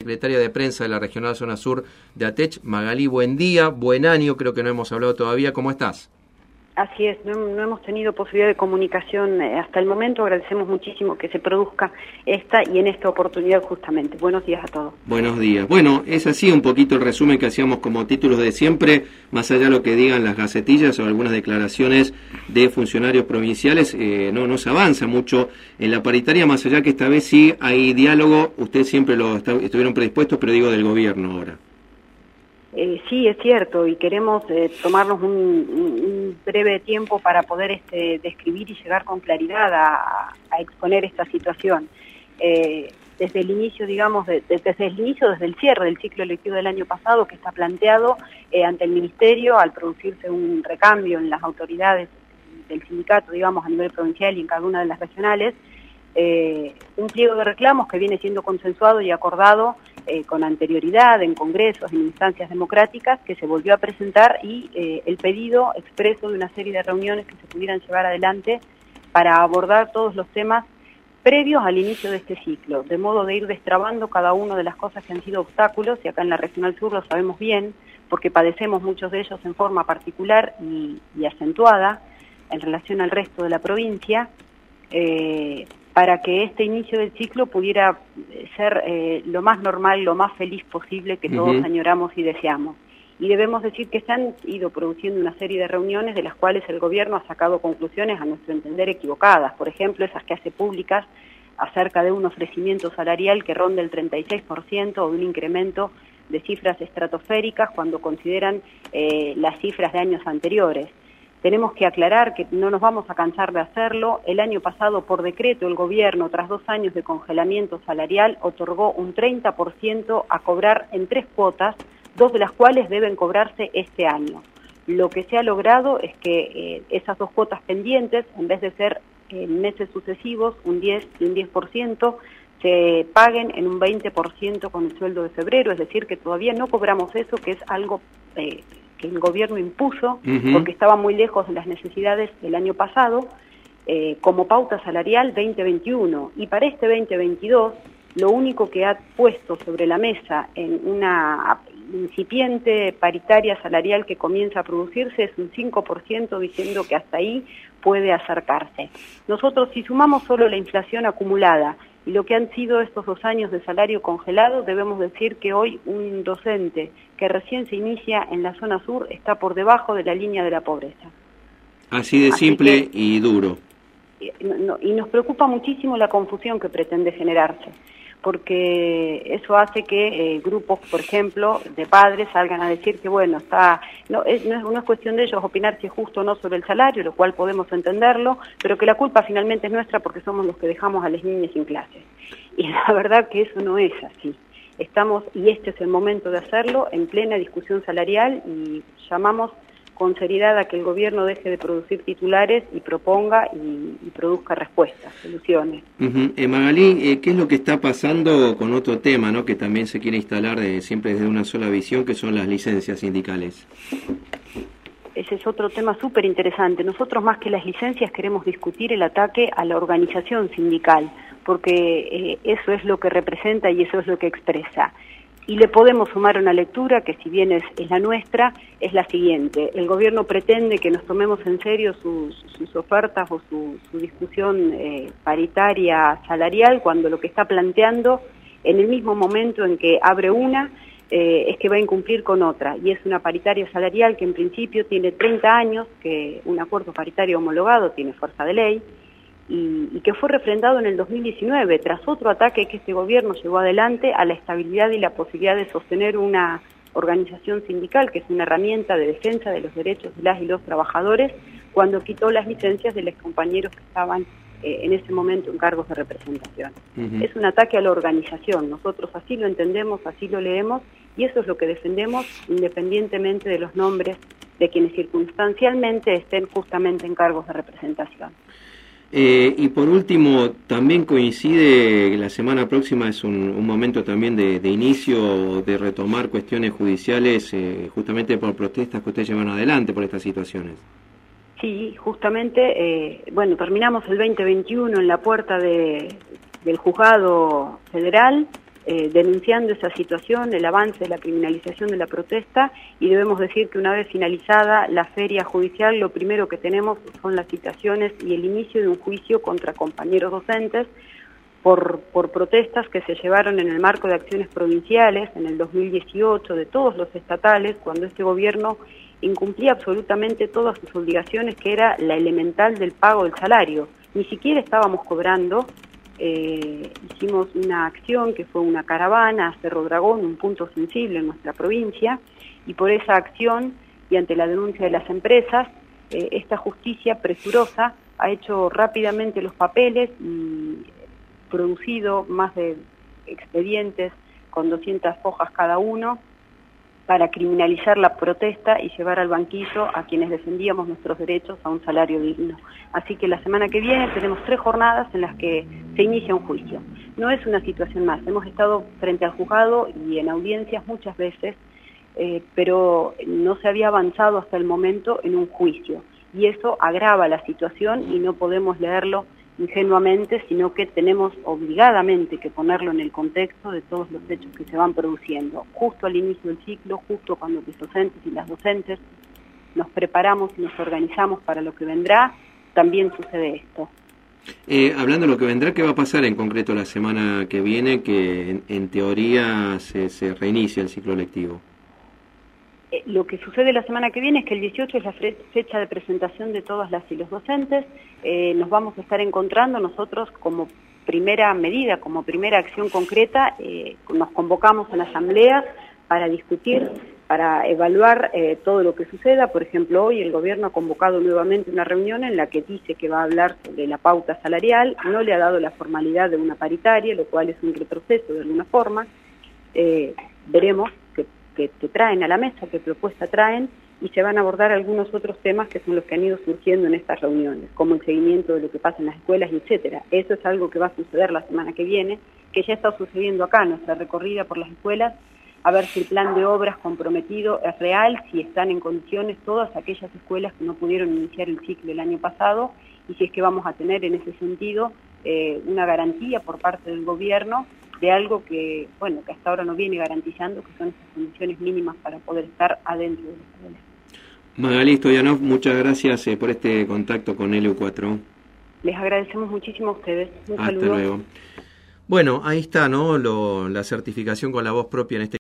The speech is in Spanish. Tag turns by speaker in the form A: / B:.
A: secretaria de prensa de la Regional Zona Sur de ATECH. Magalí, buen día, buen año, creo que no hemos hablado todavía, ¿cómo estás?
B: Así es, no hemos tenido posibilidad de comunicación hasta el momento. Agradecemos muchísimo que se produzca esta y en esta oportunidad justamente. Buenos días a todos.
A: Buenos días. Bueno, es así un poquito el resumen que hacíamos como títulos de siempre, más allá de lo que digan las gacetillas o algunas declaraciones de funcionarios provinciales, no se avanza mucho en la paritaria, más allá que esta vez sí hay diálogo. Ustedes siempre estuvieron predispuestos, pero digo del gobierno ahora.
B: Sí, es cierto, y queremos tomarnos un breve tiempo para poder describir y llegar con claridad a exponer esta situación. Desde el inicio, digamos, desde el cierre del ciclo electivo del año pasado, que está planteado ante el Ministerio, al producirse un recambio en las autoridades del sindicato, digamos, a nivel provincial y en cada una de las regionales, un pliego de reclamos que viene siendo consensuado y acordado con anterioridad en congresos, en instancias democráticas, que se volvió a presentar y el pedido expreso de una serie de reuniones que se pudieran llevar adelante para abordar todos los temas previos al inicio de este ciclo, de modo de ir destrabando cada una de las cosas que han sido obstáculos, y acá en la Regional Sur lo sabemos bien, porque padecemos muchos de ellos en forma particular y acentuada en relación al resto de la provincia, para que este inicio del ciclo pudiera ser lo más normal, lo más feliz posible que todos añoramos y deseamos. Y debemos decir que se han ido produciendo una serie de reuniones de las cuales el gobierno ha sacado conclusiones, a nuestro entender, equivocadas. Por ejemplo, esas que hace públicas acerca de un ofrecimiento salarial que ronda el 36% o de un incremento de cifras estratosféricas cuando consideran las cifras de años anteriores. Tenemos que aclarar que no nos vamos a cansar de hacerlo. El año pasado, por decreto, el gobierno, tras 2 años de congelamiento salarial, otorgó un 30% a cobrar en 3 cuotas, 2 de las cuales deben cobrarse este año. Lo que se ha logrado es que esas 2 cuotas pendientes, en vez de ser en meses sucesivos, un 10 y un 10%, se paguen en un 20% con el sueldo de febrero, es decir, que todavía no cobramos eso, que es algo que el gobierno impuso porque estaba muy lejos de las necesidades del año pasado, como pauta salarial 2021. Y para este 2022, lo único que ha puesto sobre la mesa en una incipiente paritaria salarial que comienza a producirse es un 5%, diciendo que hasta ahí puede acercarse. Nosotros, si sumamos solo la inflación acumulada y lo que han sido estos 2 años de salario congelado, debemos decir que hoy un docente que recién se inicia en la zona sur está por debajo de la línea de la pobreza.
A: Así de simple y duro.
B: Y nos preocupa muchísimo la confusión que pretende generarse, porque eso hace que grupos, por ejemplo, de padres salgan a decir que, bueno, no es cuestión de ellos opinar si es justo o no sobre el salario, lo cual podemos entenderlo, pero que la culpa finalmente es nuestra porque somos los que dejamos a las niñas sin clases. Y la verdad que eso no es así. Estamos, y este es el momento de hacerlo, en plena discusión salarial, y llamamos con seriedad a que el gobierno deje de producir titulares y proponga y produzca respuestas, soluciones.
A: Magalí, ¿qué es lo que está pasando con otro tema, ¿no?, que también se quiere instalar siempre desde una sola visión, que son las licencias sindicales?
B: Ese es otro tema súper interesante. Nosotros, más que las licencias, queremos discutir el ataque a la organización sindical, porque eso es lo que representa y eso es lo que expresa. Y le podemos sumar una lectura que, si bien es la nuestra, es la siguiente. El gobierno pretende que nos tomemos en serio sus ofertas o su discusión paritaria salarial, cuando lo que está planteando, en el mismo momento en que abre una, es que va a incumplir con otra. Y es una paritaria salarial que en principio tiene 30 años, que un acuerdo paritario homologado tiene fuerza de ley, y que fue refrendado en el 2019, tras otro ataque que este gobierno llevó adelante a la estabilidad y la posibilidad de sostener una organización sindical, que es una herramienta de defensa de los derechos de las y los trabajadores, cuando quitó las licencias de los compañeros que estaban en ese momento en cargos de representación. Es un ataque a la organización, nosotros así lo entendemos, así lo leemos, y eso es lo que defendemos, independientemente de los nombres de quienes circunstancialmente estén justamente en cargos de representación.
A: Y por último, también coincide, la semana próxima es un momento también de inicio, de retomar cuestiones judiciales, justamente por protestas que ustedes llevan adelante por estas situaciones.
B: Sí, justamente, terminamos el 2021 en la puerta del juzgado federal, denunciando esa situación, el avance de la criminalización de la protesta, y debemos decir que una vez finalizada la feria judicial, lo primero que tenemos son las citaciones y el inicio de un juicio contra compañeros docentes por protestas que se llevaron en el marco de acciones provinciales en el 2018 de todos los estatales, cuando este gobierno incumplía absolutamente todas sus obligaciones, que era la elemental del pago del salario. Ni siquiera estábamos cobrando. Hicimos una acción que fue una caravana a Cerro Dragón, un punto sensible en nuestra provincia, y por esa acción y ante la denuncia de las empresas, esta justicia presurosa ha hecho rápidamente los papeles y producido más de expedientes con 200 hojas cada uno para criminalizar la protesta y llevar al banquillo a quienes defendíamos nuestros derechos a un salario digno. Así que la semana que viene tenemos 3 jornadas en las que se inicia un juicio. No es una situación más, hemos estado frente al juzgado y en audiencias muchas veces, pero no se había avanzado hasta el momento en un juicio. Y eso agrava la situación y no podemos leerlo ingenuamente, sino que tenemos obligadamente que ponerlo en el contexto de todos los hechos que se van produciendo. Justo al inicio del ciclo, justo cuando los docentes y las docentes nos preparamos y nos organizamos para lo que vendrá, también sucede esto.
A: Hablando de lo que vendrá, ¿qué va a pasar en concreto la semana que viene, que en teoría se reinicia el ciclo lectivo?
B: Lo que sucede la semana que viene es que el 18 es la fecha de presentación de todas las y los docentes. Nos vamos a estar encontrando nosotros como primera medida, como primera acción concreta, nos convocamos en asamblea para discutir, para evaluar todo lo que suceda. Por ejemplo, hoy el gobierno ha convocado nuevamente una reunión en la que dice que va a hablar sobre la pauta salarial, no le ha dado la formalidad de una paritaria, lo cual es un retroceso de alguna forma. Veremos que traen a la mesa, qué propuesta traen, y se van a abordar algunos otros temas que son los que han ido surgiendo en estas reuniones, como el seguimiento de lo que pasa en las escuelas, etcétera. Eso es algo que va a suceder la semana que viene, que ya está sucediendo acá, nuestra recorrida por las escuelas, a ver si el plan de obras comprometido es real, si están en condiciones todas aquellas escuelas que no pudieron iniciar el ciclo el año pasado, y si es que vamos a tener en ese sentido una garantía por parte del gobierno de algo que, bueno, que hasta ahora no viene garantizando, que son esas condiciones mínimas para poder estar adentro de la escuela.
A: Magalí Stoyanov, muchas gracias por este contacto con LU4.
B: Les agradecemos muchísimo a ustedes. Un
A: Hasta
B: saludo.
A: luego. Bueno, ahí está, ¿no? La certificación con la voz propia en este